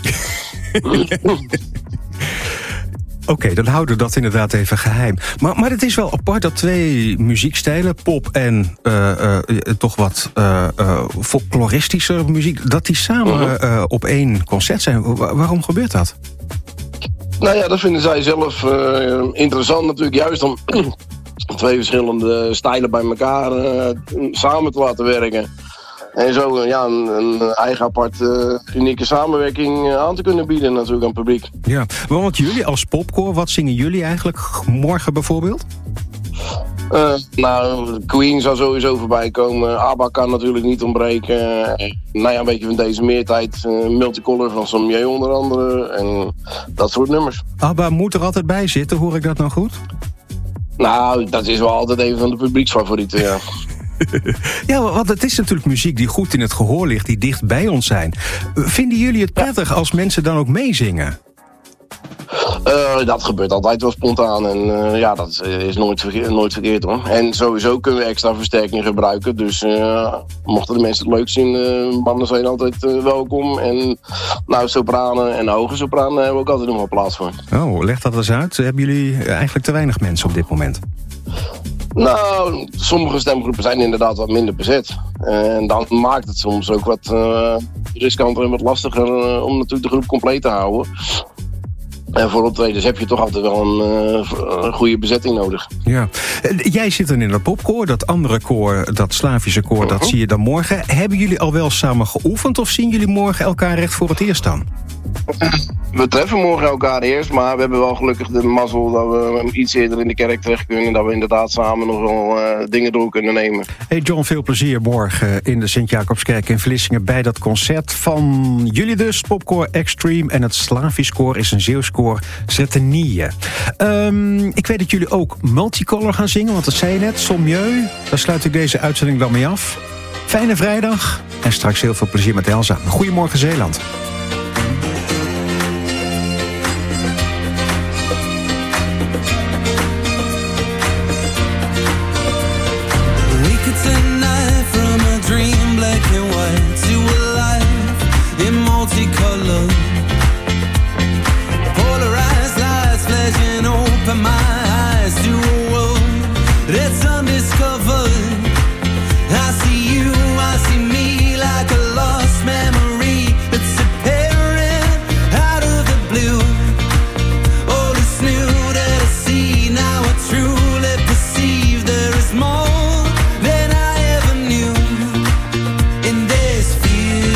Oké, okay, dan houden we dat inderdaad even geheim. Maar, maar het is wel apart dat twee muziekstijlen, pop en uh, uh, toch wat uh, uh, folkloristische muziek, dat die samen uh, uh, op één concert zijn. Wa- waarom gebeurt dat? Nou ja, dat vinden zij zelf uh, interessant natuurlijk. Juist om twee verschillende stijlen bij elkaar uh, samen te laten werken. En zo uh, ja, een, een eigen apart uh, unieke samenwerking uh, aan te kunnen bieden natuurlijk aan het publiek. Ja, want jullie als popkoor, wat zingen jullie eigenlijk morgen bijvoorbeeld? Uh, nou, Queen zou sowieso voorbij komen. ABBA kan natuurlijk niet ontbreken. Uh, nou ja, een beetje van deze meertijd. Uh, Multicolor van Sommier onder andere. En dat soort nummers. ABBA moet er altijd bij zitten, hoor ik dat nou goed? Nou, dat is wel altijd een van de publieksfavorieten, ja. Ja, want het is natuurlijk muziek die goed in het gehoor ligt, die dicht bij ons zijn. Vinden jullie het prettig als mensen dan ook meezingen? Uh, dat gebeurt altijd wel spontaan en uh, ja, dat is nooit, verkeerd, nooit verkeerd hoor. En sowieso kunnen we extra versterking gebruiken, dus uh, mochten de mensen het leuk zien, uh, mannen zijn altijd uh, welkom. En nou, sopranen en hoge sopranen hebben we ook altijd nog wel plaats voor. Oh, leg dat eens uit. Hebben jullie eigenlijk te weinig mensen op dit moment? Nou, sommige stemgroepen zijn inderdaad wat minder bezet. En dan maakt het soms ook wat uh, riskanter en wat lastiger uh, om natuurlijk de groep compleet te houden. En voor optredens heb je toch altijd wel een, uh, een goede bezetting nodig. Ja. Jij zit dan in dat popkoor, dat andere koor, dat Slavische koor, uh-huh. dat zie je dan morgen. Hebben jullie al wel samen geoefend of zien jullie morgen elkaar recht voor het eerst dan? We treffen morgen elkaar eerst, maar we hebben wel gelukkig de mazzel dat we iets eerder in de kerk terecht kunnen. Dat we inderdaad samen nog wel uh, dingen door kunnen nemen. Hey John, veel plezier morgen in de Sint-Jacobskerk in Vlissingen bij dat concert van jullie dus, popkoor Extreme en het Slavisch koor is een Zeeuws koor Sretenie. Um, ik weet dat jullie ook Multicolor gaan zingen, want dat zei je net, Sommieu. Daar sluit ik deze uitzending dan mee af. Fijne vrijdag en straks heel veel plezier met Elsa. Goedemorgen Zeeland. Multicolor, polarized lights flashing open my eyes to a world that's undiscovered. I see you, I see me like a lost memory that's appearing out of the blue. All is new that I see now, I truly perceive there is more than I ever knew in this field.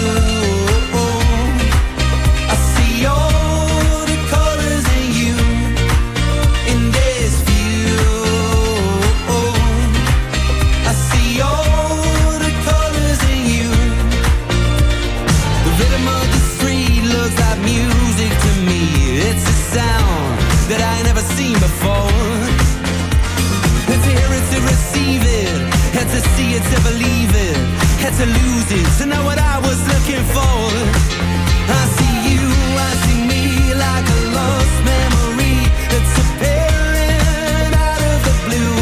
That I never seen before. And to hear it, to receive it, and to see it, to believe it, and to lose it, to know what I was looking for. I see you, I see me like a lost memory that's appearing out of the blue.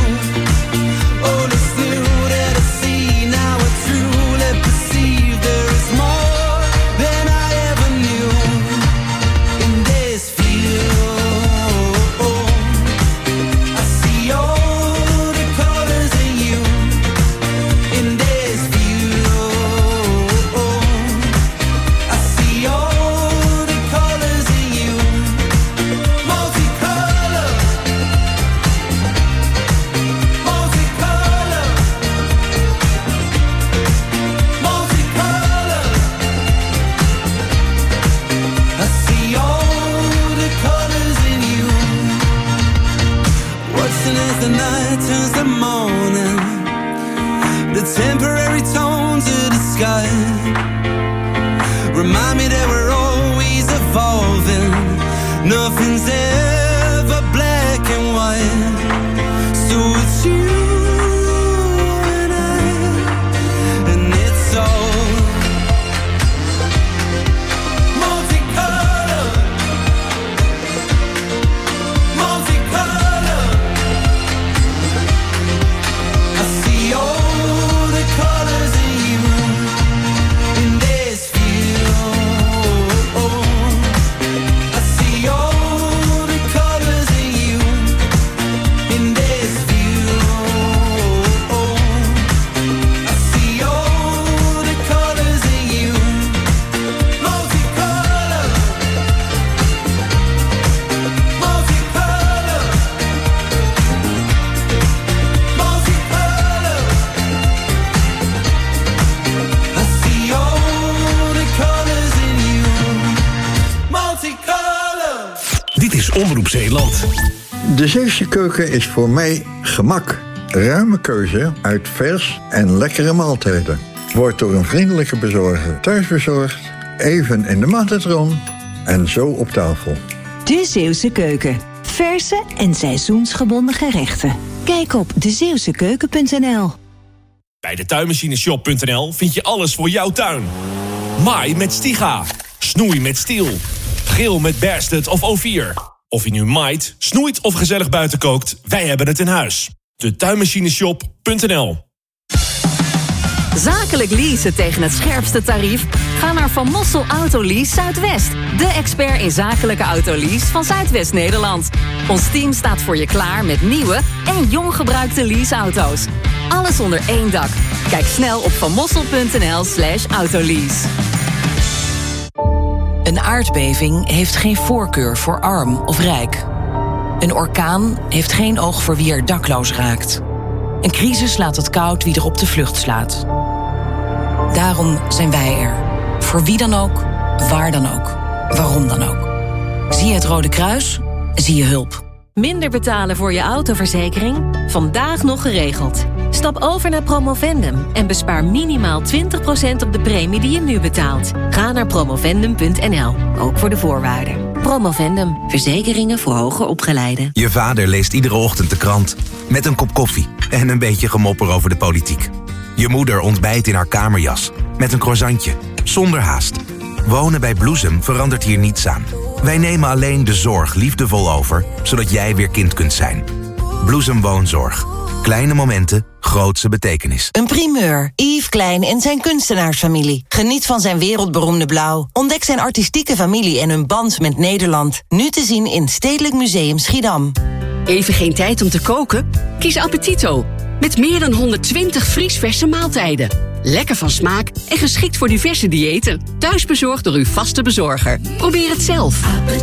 chasing as the night turns to morning. The temporary tones of the sky remind me that we're always evolving. Nothing's ever black and white. So it's you and I, and it's all multicolor, multicolor. I see all the colors in you in this view. I see all the colors in you in this view. I see all the colors in you, multicolor, multicolor, multicolor. I see all the colors in you, multicolor. Dit is Omroep Zeeland. De Zeeuwse keuken is voor mij gemak. Ruime keuze uit vers en lekkere maaltijden. Wordt door een vriendelijke bezorger thuisbezorgd, even in de magnetron en zo op tafel. De Zeeuwse keuken. Verse en seizoensgebonden gerechten. Kijk op de zeeuwse keuken punt n l. Bij de tuinmachineshop punt n l vind je alles voor jouw tuin. Maai met Stiga. Snoei met Stiel. Grill met Bersted of O vier. Of je nu maait, snoeit of gezellig buiten kookt, wij hebben het in huis. De tuinmachineshop punt n l. Zakelijk leasen tegen het scherpste tarief? Ga naar Van Mossel Autolease Zuidwest. De expert in zakelijke autolease van Zuidwest-Nederland. Ons team staat voor je klaar met nieuwe en jong gebruikte leaseauto's. Alles onder één dak. Kijk snel op vanmossel punt n l slash autolease. Een aardbeving heeft geen voorkeur voor arm of rijk. Een orkaan heeft geen oog voor wie er dakloos raakt. Een crisis laat het koud wie er op de vlucht slaat. Daarom zijn wij er. Voor wie dan ook, waar dan ook, waarom dan ook. Zie je het Rode Kruis? Zie je hulp. Minder betalen voor je autoverzekering? Vandaag nog geregeld. Stap over naar Promovendum en bespaar minimaal twintig procent op de premie die je nu betaalt. Ga naar promovendum punt n l, ook voor de voorwaarden. Promovendum, verzekeringen voor hoger opgeleiden. Je vader leest iedere ochtend de krant. Met een kop koffie en een beetje gemopper over de politiek. Je moeder ontbijt in haar kamerjas. Met een croissantje, zonder haast. Wonen bij Bloesem verandert hier niets aan. Wij nemen alleen de zorg liefdevol over, zodat jij weer kind kunt zijn. Bloesem Woonzorg. Kleine momenten, grootse betekenis. Een primeur. Yves Klein en zijn kunstenaarsfamilie. Geniet van zijn wereldberoemde blauw. Ontdek zijn artistieke familie en hun band met Nederland. Nu te zien in Stedelijk Museum Schiedam. Even geen tijd om te koken? Kies Appetito. Met meer dan honderdtwintig vriesverse maaltijden. Lekker van smaak en geschikt voor diverse diëten. Thuisbezorgd door uw vaste bezorger. Probeer het zelf.